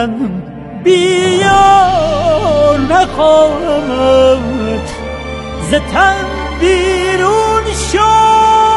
من بیا نخواهم ز تن بیرون شو.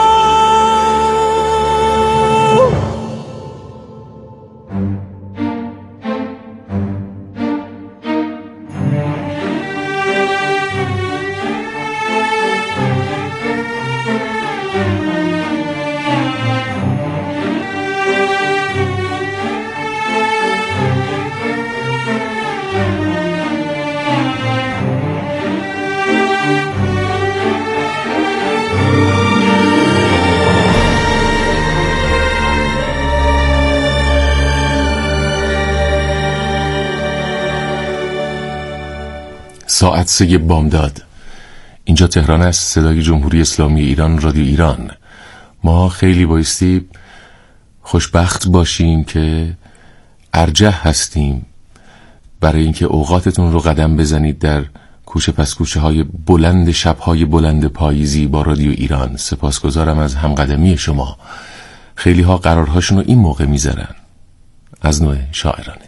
ساعت 3 بامداد. اینجا تهران است، صدای جمهوری اسلامی ایران، رادیو ایران. ما خیلی بایستی خوشبخت باشیم که ارجح هستیم برای اینکه اوقاتتون رو قدم بزنید در کوچه پس کوچه های بلند شبهای بلند پاییزی با رادیو ایران. سپاسگزارم از همقدمی شما. خیلی ها قرارهاشون رو این موقع میذارن. از نوع شاعرانه.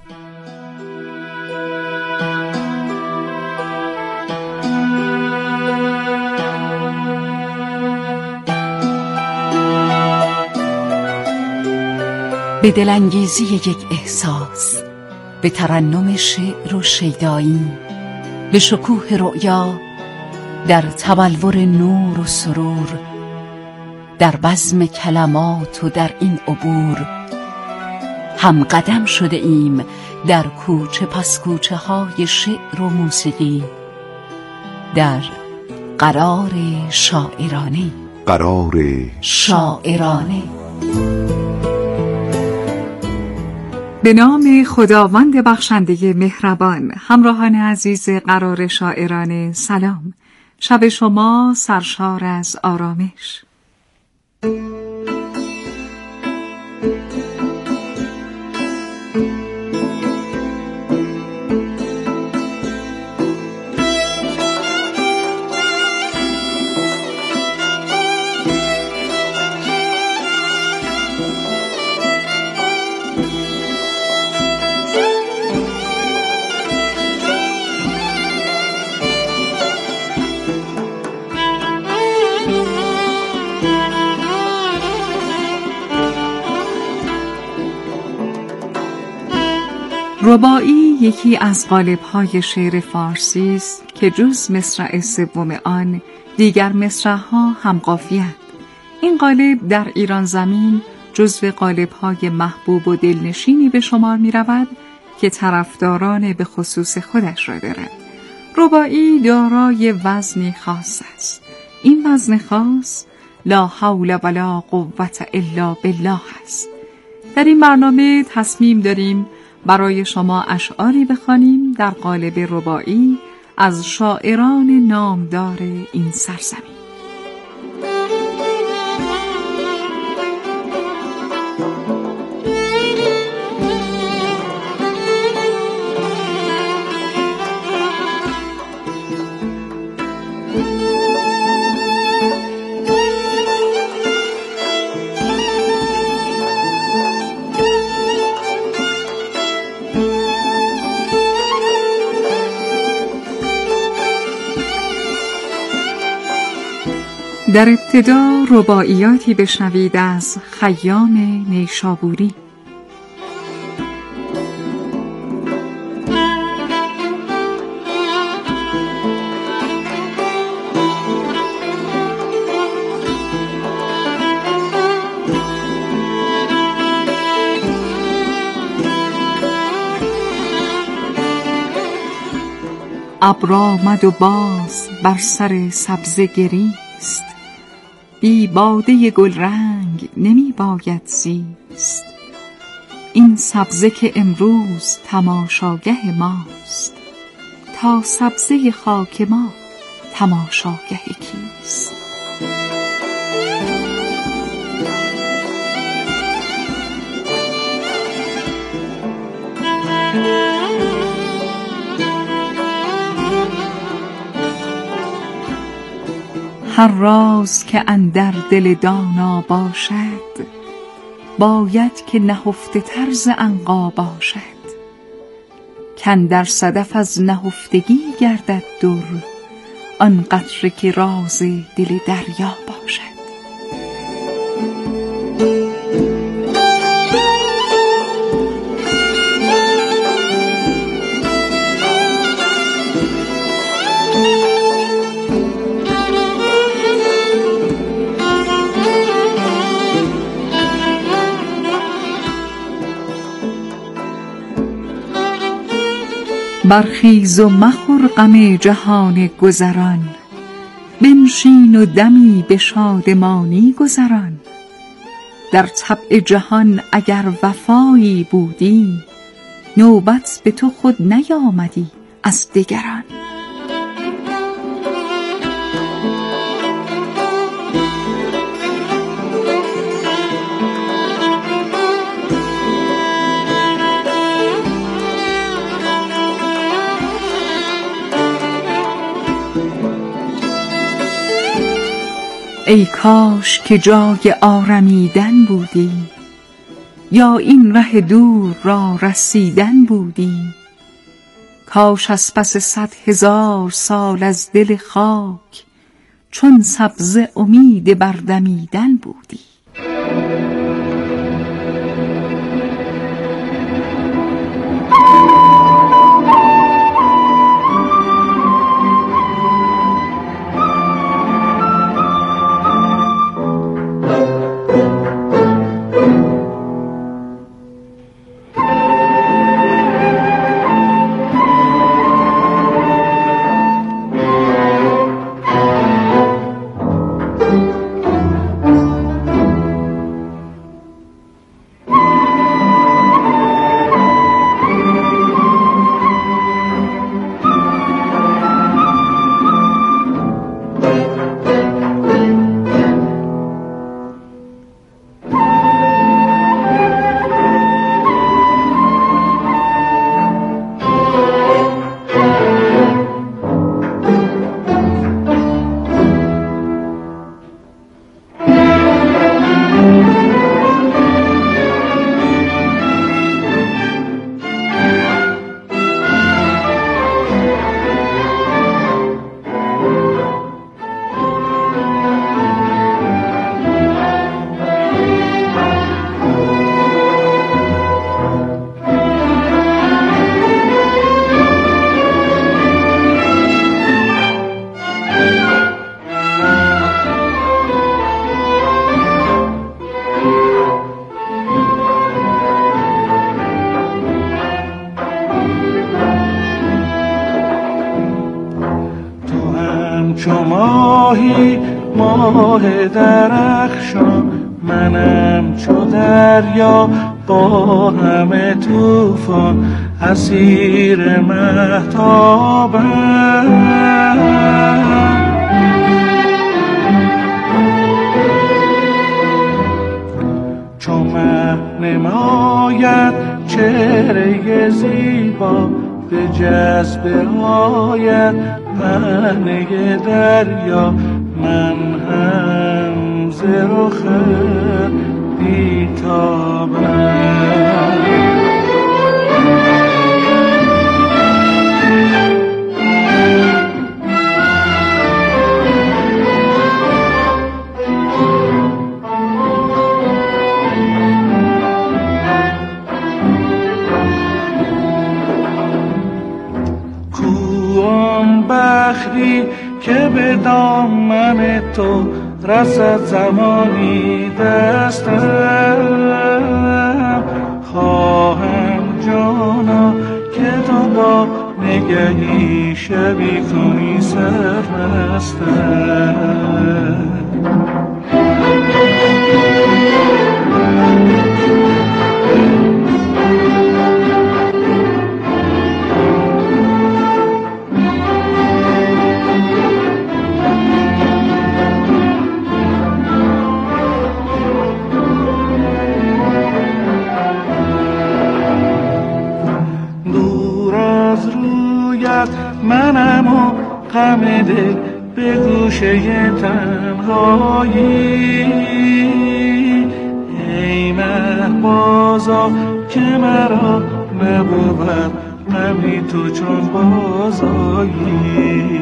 به دلانگیزی یک احساس، به ترنم شعر و شیدایی، به شکوه رؤیا، در تبلور نور و سرور، در بزم کلمات و در این عبور هم قدم شده ایم در کوچه پس کوچه های شعر و موسیقی، در قرار شاعرانه. قرار شاعرانه. به نام خداوند بخشنده مهربان. همراهان عزیز قرار شاعرانه، سلام. شب شما سرشار از آرامش. رباعی یکی از قالب‌های شعر فارسی است که جز مصرع سوم آن دیگر مصرع‌ها هم قافیه‌اند. این قالب در ایران زمین جزو قالب‌های محبوب و دلنشینی به شمار می‌رود که طرفداران به خصوص خودش را دارد. رباعی دارای وزنی خاص است. این وزن خاص لا حول ولا قوة الا بالله است. در این برنامه تصمیم داریم برای شما اشعاری بخوانیم در قالب رباعی از شاعران نامدار این سرزمین. در ابتدا رباعیاتی بشنوید از خیام نیشابوری. ابر آمد و باز بر سر سبزه گریست، بی باده گل رنگ نمی باید زیست. این سبزه که امروز تماشاگه ماست، تا سبزه خاک ما تماشاگه کیست؟ هر راز که اندر دل دانا باشد، باید که نهفته تر ز عنقا باشد. کاندر صدف از نهفتگی گردد در، آن قطره که راز دل دریا باشد. برخیز و مخور غم جهان گذران، بنشین و دمی به شادمانی گذران. در طبع جهان اگر وفایی بودی، نوبت به تو خود نیامدی از دگران. ای کاش که جای آرمیدن بودی، یا این ره دور را رسیدن بودی. کاش از پس 100,000 سال از دل خاک، چون سبزه امید بردمیدن بودی. چو ماهی ماه درخشان، منم چو دریا با همه طوفان، اسیر مهتابم. چو مه نماید چهره زیبا، به جذبه آید پهنه دریا. من هم ز رخ بیتابم. بخری که به دامن تو رسد زمانی دستم، خواهم جانا که تو با نگهی شبی کنی سرمستم. منم و غم دل به گوشه تنهایی، ای مهبازا که مرا نبود غمی تو چون بازایی.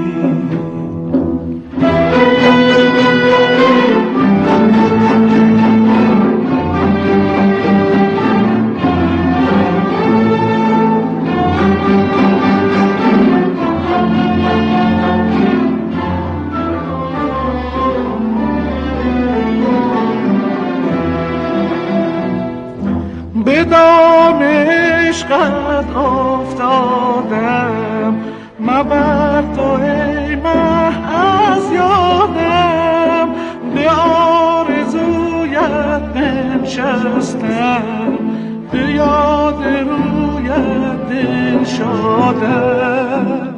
به دام عشقت افتادم، مبر تو ای مه از یادم. به آرزویت نشستم، به یاد رویت دل شدم.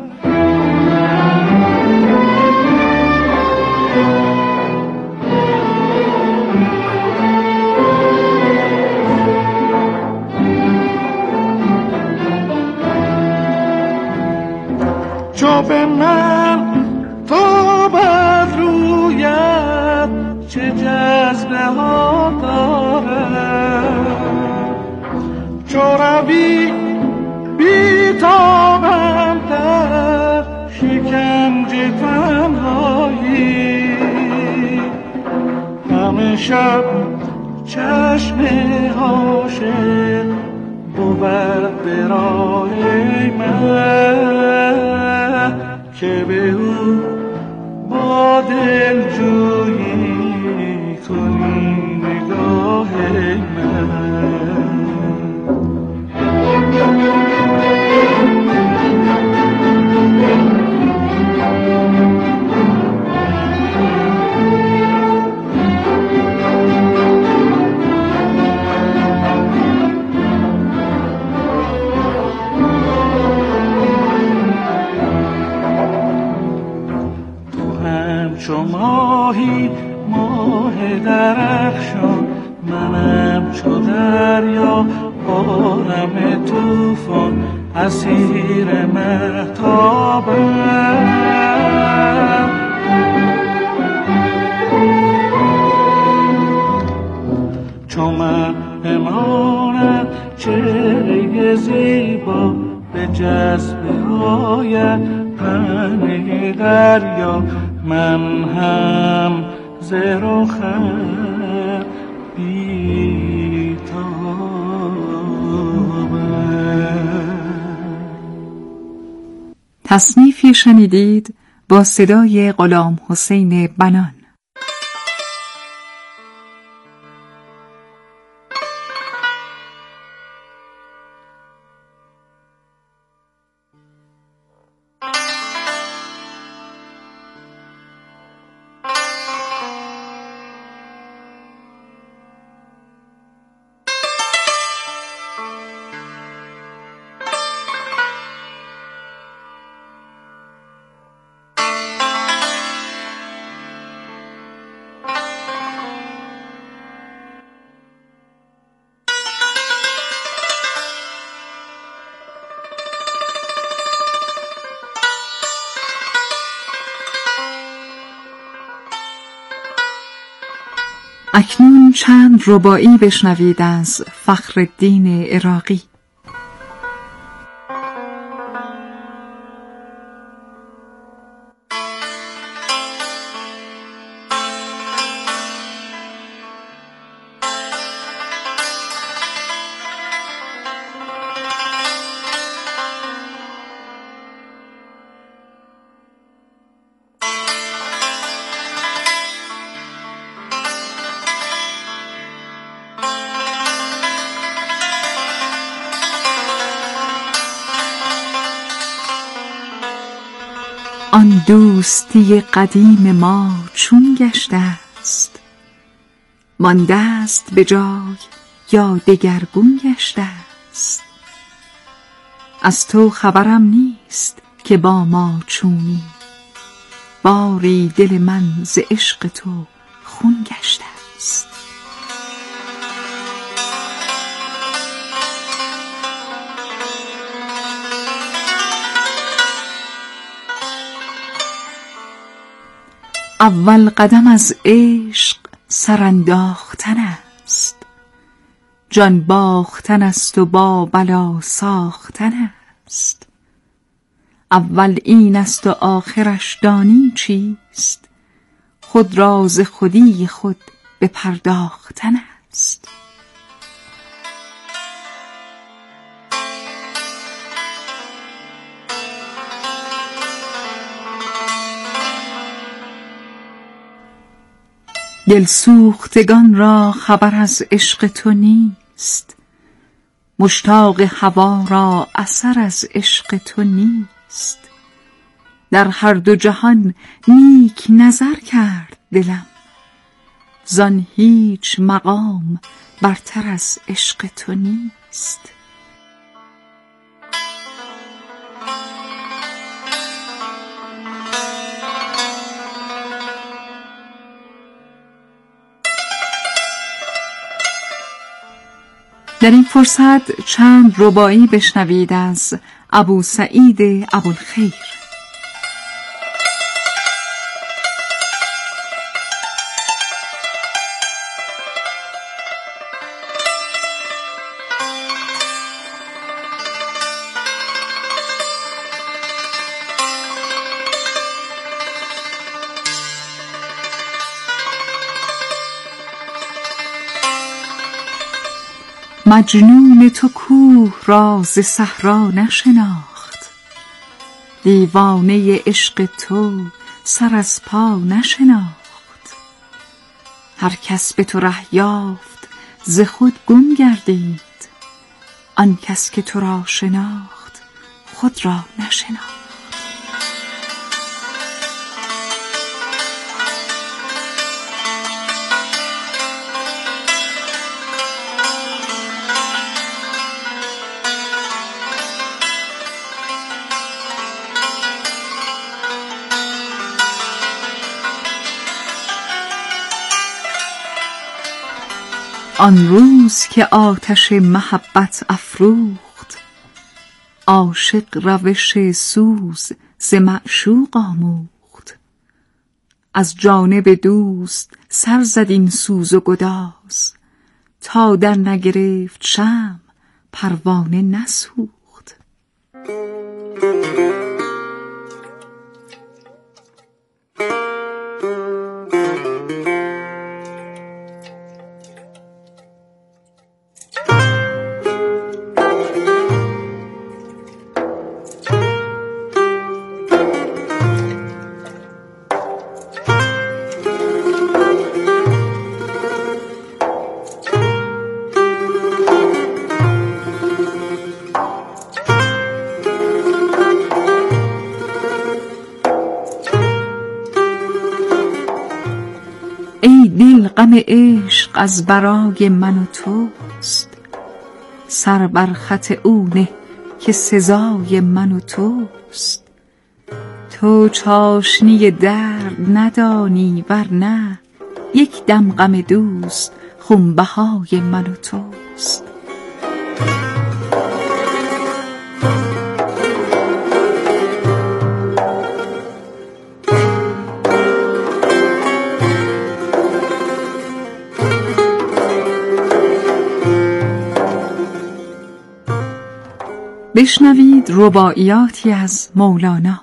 چو به من تو بد رویت چه جذبه ها دارد، چو روی بیتابم در شکنج تنهایی. همه شب چشم عاشق بود به راه من، که به او با دلجویی کنی نگاه من. چو ماهی ماه درخشان، منم چو دریا بارم طوفان، اسیر مهتابم. چو من بمانم چهره زیبا، به جذبه آید پنه دریا. من هم ز رخت بیتابم. تصنیفی شنیدید با صدای غلام حسین بنان. اکنون چند رباعی بشنوید از فخرالدین عراقی. آن دوستی قدیم ما چون گشته است، مانده است به جای یا دگرگون گشته است. از تو خبرم نیست که با ما چونی، باری دل من ز عشق تو خون گشته است. اول قدم از عشق سرانداختن است، جان باختن است و با بلا ساختن است. اول این است و آخرش دانی چیست؟ خود راز خودی خود به پرداختن است. دل سوختگان را خبر از عشق تو نیست، مشتاق هوا را اثر از عشق تو نیست. در هر دو جهان نیک نظر کرد دلم، زان هیچ مقام برتر از عشق تو نیست. در این فرصت چند رباعی بشنوید از ابوسعید ابوالخیر. مجنون تو کوه را ز صحرا نشناخت، دیوانه عشق تو سر از پا نشناخت. هر کس به تو ره یافت ز خود گم گردید، آن کس که تو را شناخت خود را نشناخت. آن روز که آتش محبت افروخت، عاشق روش سوز ز معشوق آموخت. از جانب دوست سر زد این سوز و گداز، تا در نگرفت شمع پروانه نسوخت. ای دل غم عشق از برای من و توست، سر بر خط او نه که سزای من و توست. تو چاشنی درد ندانی ورنه، یک دم غم دوست خونبهای من و توست. بشنوید رباعیاتی از مولانا.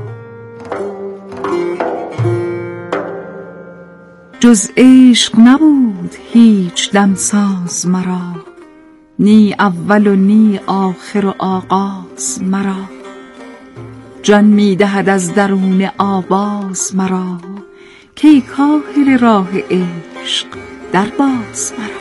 جز عشق نبود هیچ دمساز مرا، نی اول و نی آخر و آغاز مرا. جان می دهد از درون آواز مرا، کی کاهل راه عشق در باز مرا.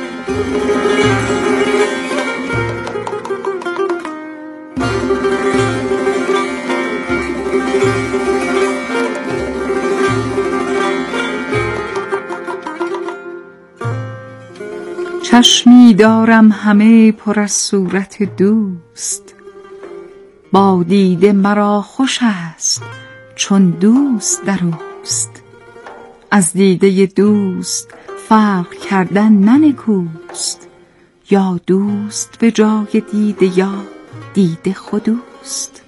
چشمی دارم همه پر از صورت دوست، با دیده مرا خوش است چون دوست در اوست. از دیده دوست فرق کردن ننکوست، یا دوست به جای دیده یا دیده خودوست.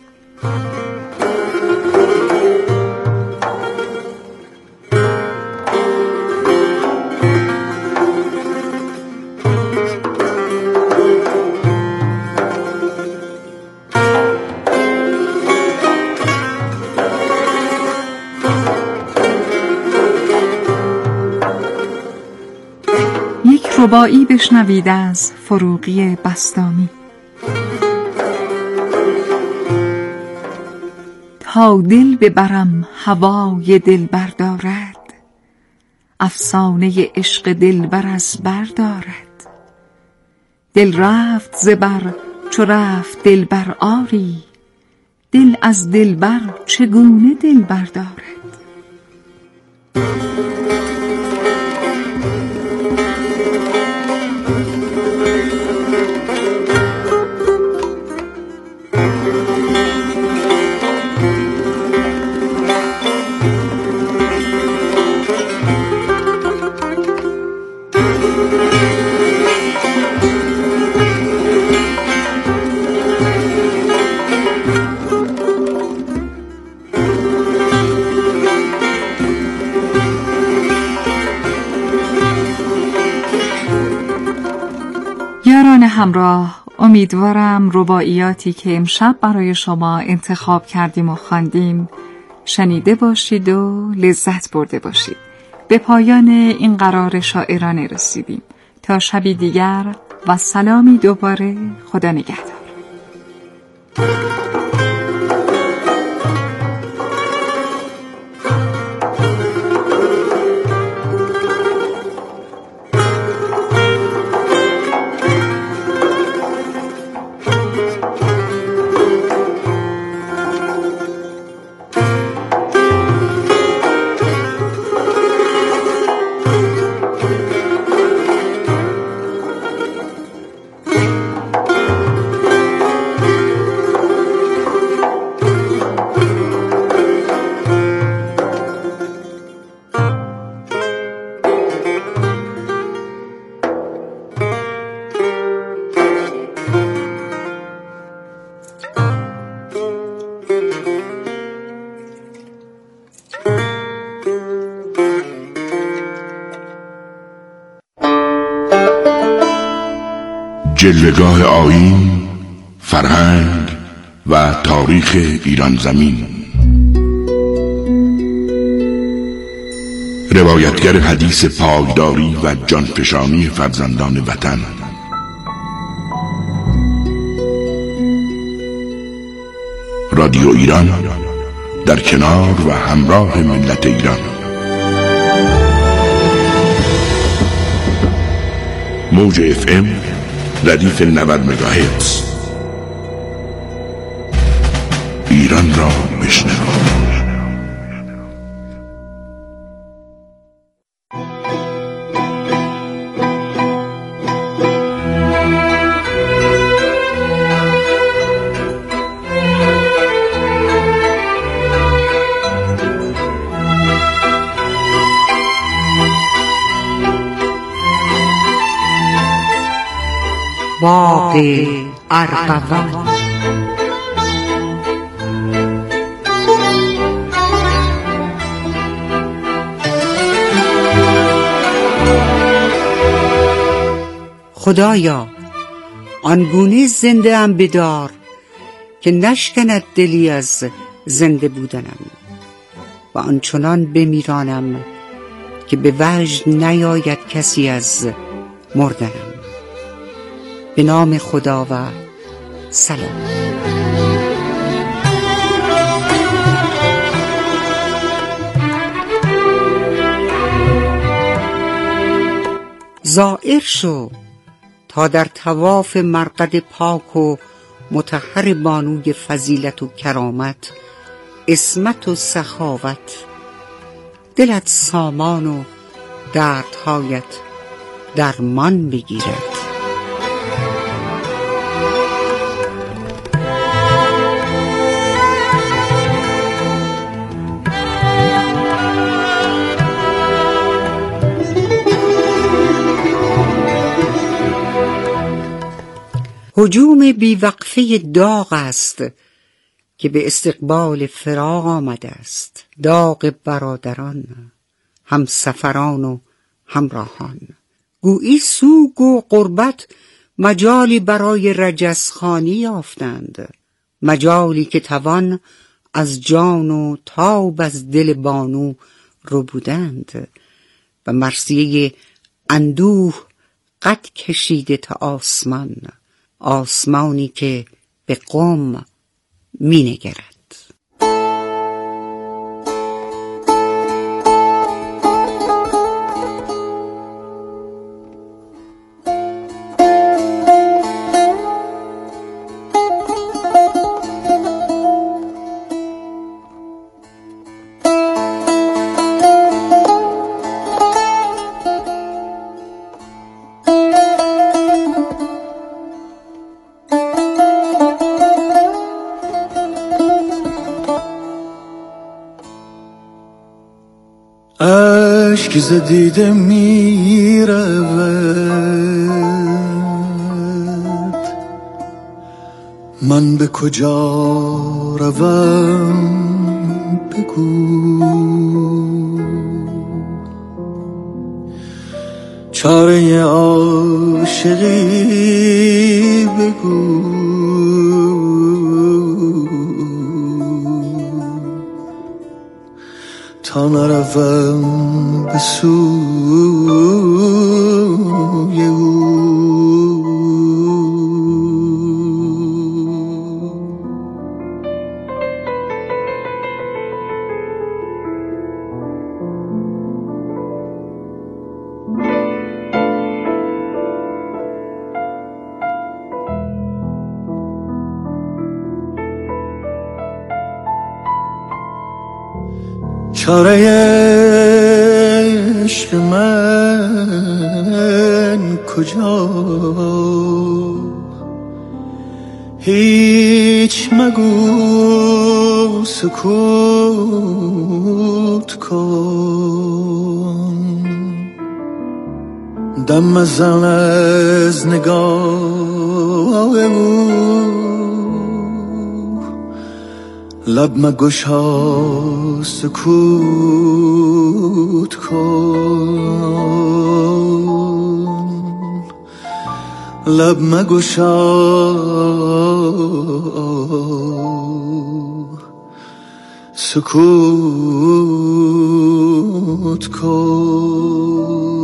رباعی بشنوید از فروغی بسطامی. تا دل ببرم هوای دلبر دارد، افسانه عشق دلبر از بر دارد. دل رفت ز بر چو رفت دلبر آری، دل از دلبر چگونه دلبر دارد. یاران همراه، امیدوارم رباعیاتی که امشب برای شما انتخاب کردیم و خواندیم شنیده باشید و لذت برده باشید. به پایان این قرار شاعرانه رسیدیم. تا شبی دیگر و سلامی دوباره، خدا نگهدار. جلوه‌گاه آیین، فرهنگ و تاریخ ایران زمین. روایتگر حدیث پایداری و جانفشانی فرزندان وطن. رادیو ایران در کنار و همراه ملت ایران. موج FM ردیف 90 مگاهرتز. ایران را بشنو. باغ ارغوان. خدایا آنگونه زنده ام بدار که نشکند دلی از زنده بودنم و آنچنان بمیرانم که به وجد نیاید کسی از مردنم. به نام خدا و سلام. زائر شو تا در طواف مرقد پاک و مطهر بانوی فضیلت و کرامت، عصمت و سخاوت، دلت سامان و دردهایت درمان بگیرد. هجوم بیوقفه داغ است که به استقبال فراق آمده است. داغ برادران، همسفران و همراهان. گویی سوگ و غربت مجالی برای رجزخوانی یافتند، مجالی که توان از جان و تاب از دل بانو ربودند و مرثیه اندوه قد کشیده تا آسمان، آسمانی که به قم می نگرد. اشک ز دیده می رود، من به کجا روم بگو، چاره عاشقی بگو، تا نروم به سوی او. چاره عشق من کجا، هیچ مگو سکوت کن، دم مزن از نگاه او، لب مگشا سکوت کن، لب مگشا سکوت کن.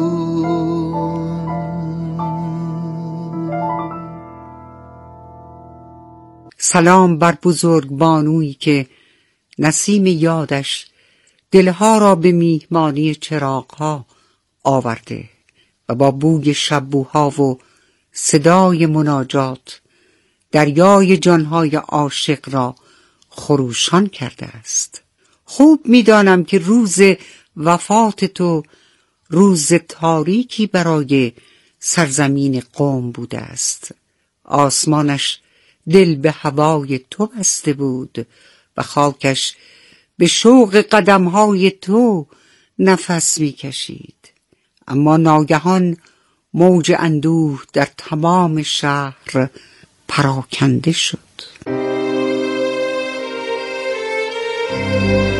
سلام بر بزرگ بانویی که نسیم یادش دلها را به میهمانی چراغها آورده و با بوی شبوها و صدای مناجات دریای جانهای عاشق را خروشان کرده است. خوب می‌دانم که روز وفات تو روز تاریکی برای سرزمین قم بوده است. آسمانش دل به هوای تو بسته بود و خاکش به شوق قدمهای تو نفس می‌کشید. اما ناگهان موج اندوه در تمام شهر پراکنده شد.